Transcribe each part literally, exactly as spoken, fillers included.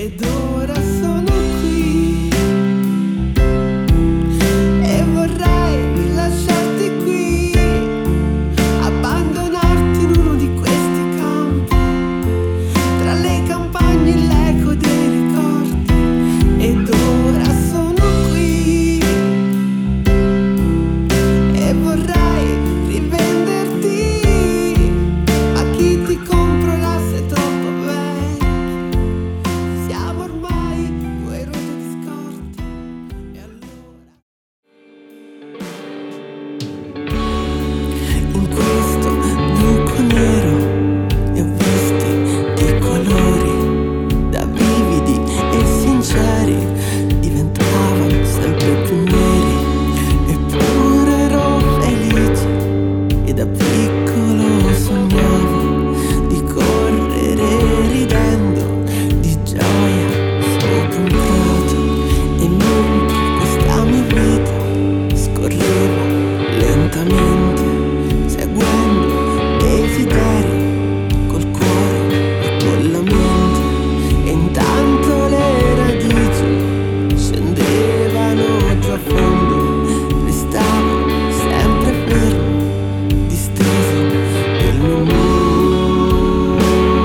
ed ora sono qui e vorrei lasciarti qui, abbandonarti in uno di questi campi, tra le campagne e l'eco dei ricordi, ed ora sono qui e vorrei rivenderti, ma chi ti comprerà se troppo vecchio? Siamo ormai due rotte di scorte, e allora in questo buco nero ne ho visti di colori, da vividi e sinceri, diventavano sempre più neri, eppure ero felice e da piccolo sognavo di correre ridendo di gioia sopra un prato, e mentre questa mia vita scorreva lentamente, seguendo desideri col cuore e con la mente, e intanto le radici scendevano giù a fondo, restavo sempre fermo, disteso nel mio mondo.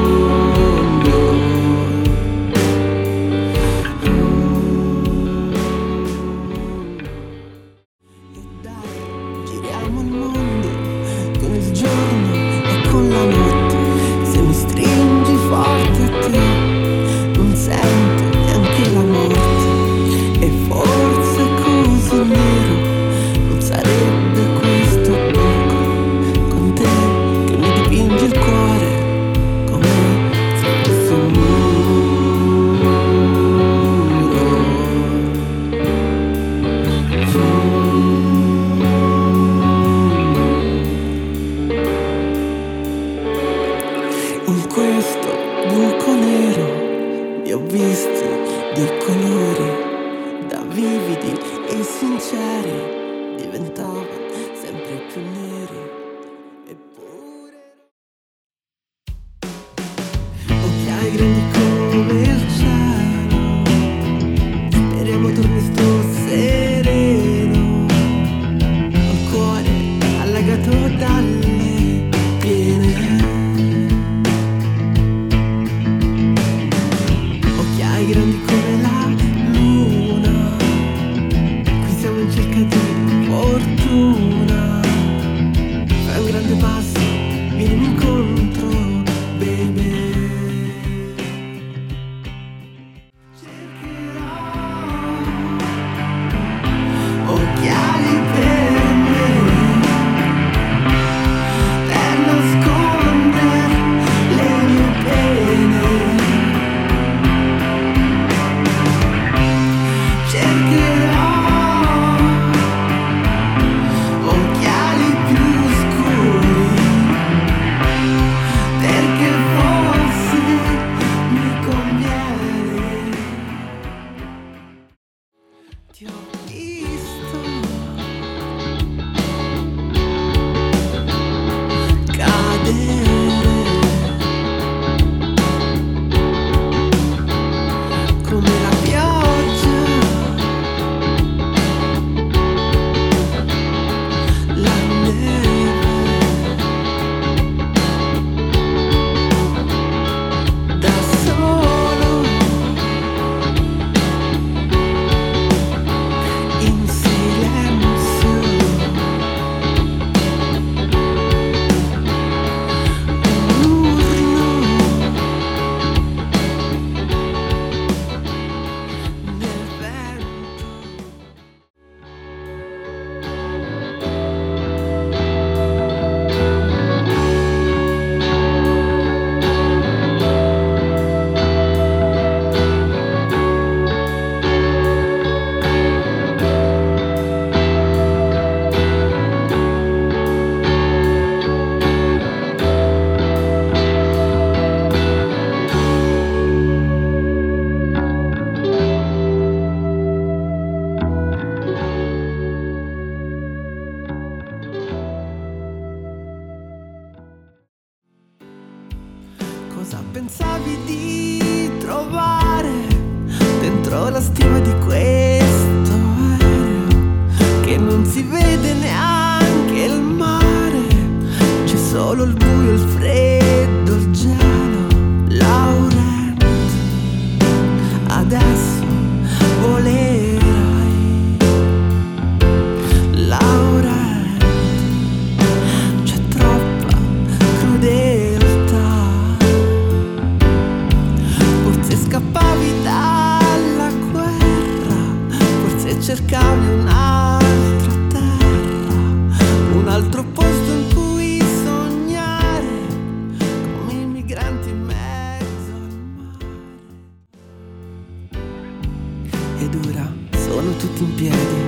E dai, giriamo il mondo con il giorno e con la notte, se mi stringi forte a te non sento neanche la morte, e forse così nero non sarebbe questo buco, con te che mi dipingi il cuore come se fosse un muro. In questo buco nero li ho visti di colori, da vividi e sinceri, diventavano sempre più neri, eppure occhiali grandi come il cielo, speriamo torni sto sereno, col cuore allagato dalle piene. Occhiali grandi come la luna, qui siamo in cerca di fortuna, fai un grande passo, vienimi incontro, baby. Cercherò occhiali per me, per nascondere le mie pene. Cercherò occhiali più scuri, perché forse mi conviene. Ti ho visto cadere come la pioggia, la neve, da solo, in silenzio, un urlo nel vento. Cosa pensavi di trovare dentro la stiva di questo aereo che non si vede neanche il mare, c'è solo il buio, il freddo, il gelo. Laurent, adesso volerai. Laurent, c'è troppa crudeltà. Forse scappavi dalla guerra, forse cercavi un'altra terra, un altro posto in cui sognare come i migranti in mezzo al mare. Ed ora sono tutti in piedi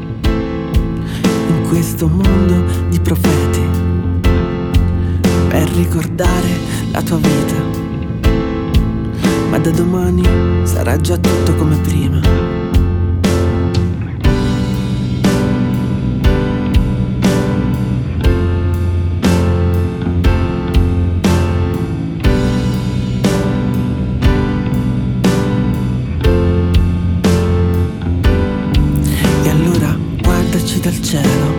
in questo mondo di profeti per ricordare la tua vita. Ma da domani sarà già tutto come prima. E allora guardaci dal cielo,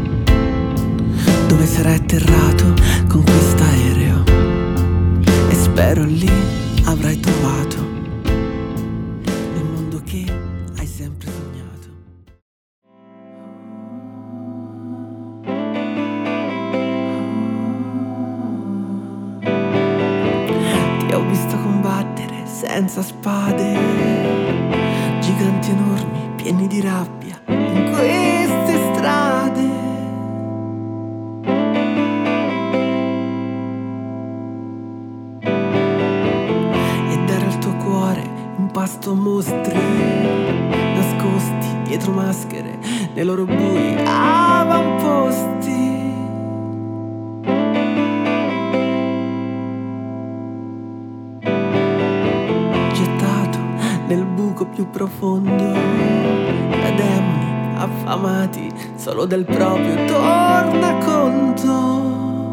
dove sarai atterrato con quest'aereo, e spero lì avrai trovato il mondo che hai sempre sognato. Ti ho visto combattere senza spade, giganti enormi pieni di rabbia in queste strade. Pasto mostri nascosti dietro maschere nei loro bui avamposti. Gettato nel buco più profondo da demoni affamati solo del proprio tornaconto.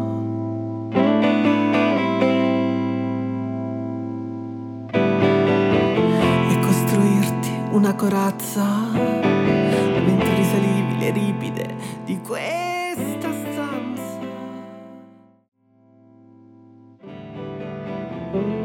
Una corazza mentre risalivi le ripide di questa stanza.